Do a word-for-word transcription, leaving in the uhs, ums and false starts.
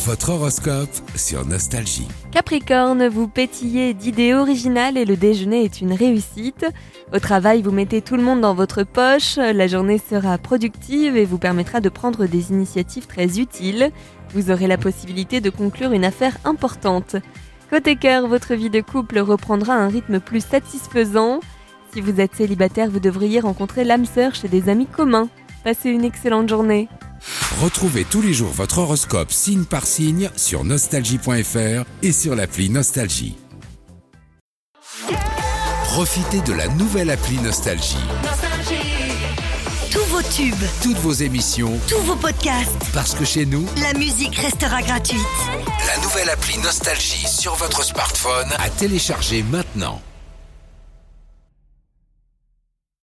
Votre horoscope sur Nostalgie. Capricorne, vous pétillez d'idées originales et le déjeuner est une réussite. Au travail, vous mettez tout le monde dans votre poche. La journée sera productive et vous permettra de prendre des initiatives très utiles. Vous aurez la possibilité de conclure une affaire importante. Côté cœur, votre vie de couple reprendra un rythme plus satisfaisant. Si vous êtes célibataire, vous devriez rencontrer l'âme sœur chez des amis communs. Passez une excellente journée. Retrouvez tous les jours votre horoscope signe par signe sur nostalgie point f r et sur l'appli Nostalgie. Profitez de la nouvelle appli Nostalgie. Tous vos tubes, Toutes vos émissions, tous vos podcasts, parce que chez nous, la musique restera gratuite. la nouvelle appli Nostalgie sur votre smartphone à télécharger maintenant.